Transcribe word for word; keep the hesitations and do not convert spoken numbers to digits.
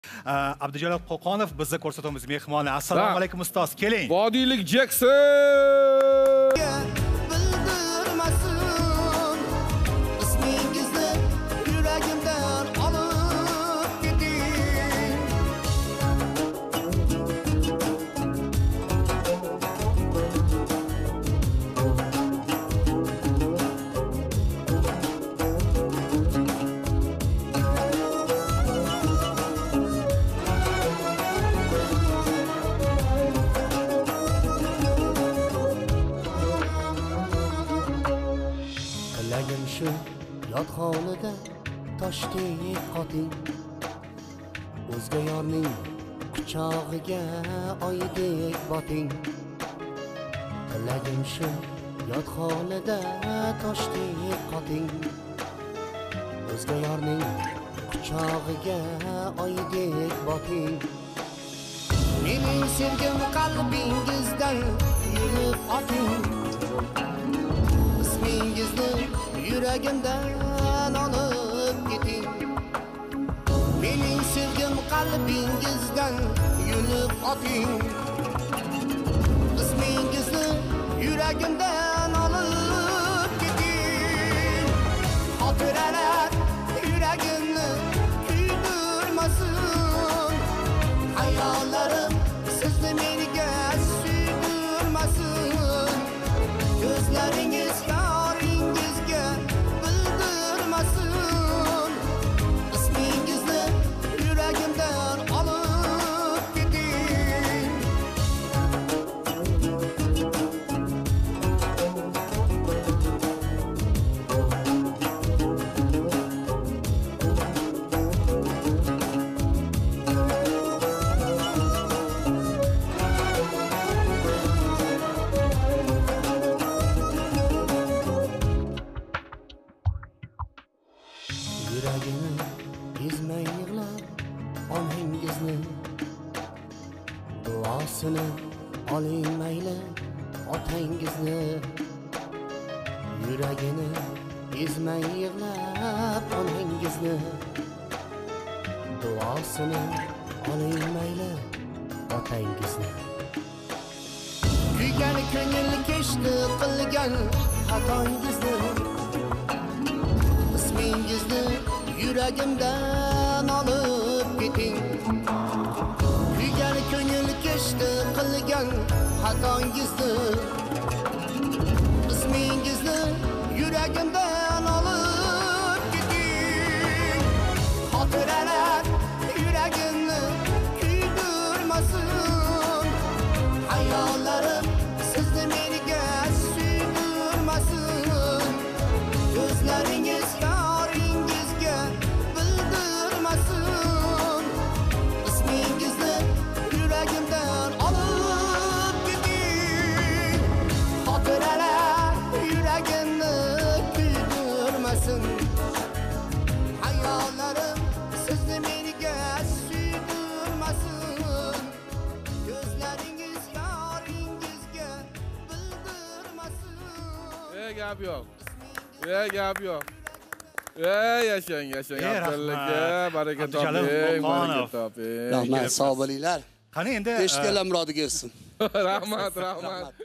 Abdujalil Qo'qonov bizni ko'rsatuvimiz mehmoni. Assalomu alaykum ustoz, keling. Vodiylik Jackson. Yotxonada toshdek xotin o'zga yorning quchog'iga oydek boting. Tilagim shu yotxonada toshdek xotin o'zga yorning quchog'iga oydek boting. Mening sevgim qalbingizdan yulib oting. Ismingizni yuragimdan olib keting. Mening sevgim qalbingizdan yulib oting. Ismingizni yuragimdan olib keting. Xotiralar yuragimni kuydirmasin. Hayollarim sizni menga suydirmasin. Ko'zlaringiz yoringizga bildirmasin. Ismingizni yuragimdan olib keting. Yuragini ezmay yig'lab onangizni, duosini oling mayli otangizni. Yuragini ezmay yig'lab onangizni, duosini oling mayli otangizni. Kuygan ko'ngil kechdi qilgan xatongizni. Ismingizni yuragimdan olib keting. Kuygan ko'ngil kechdi qilgan xatongizni. Ismingizni yuragimdan olib keting. Xotiralar yuragimni kuydirmasin. Hayollarim sizni menga suydirmasin. Ko'zlaringiz yoringizga bildirmasin. Ismingizni yuragimdan olib keting. Xotiralar yuragimni kuydirmasin. Hayollarim sizni menga suydirmasin. Ko'zlaringiz yoringizga bildirmasin. Ey gap yo'q. Ey gap yo'q. Ey yashang, yashang. Abdullaga baraka toping, baraka toping. Rahmat, sog' bo'linglar. Qani endi eshitganlar murodiga yetsin. Rahmat, rahmat.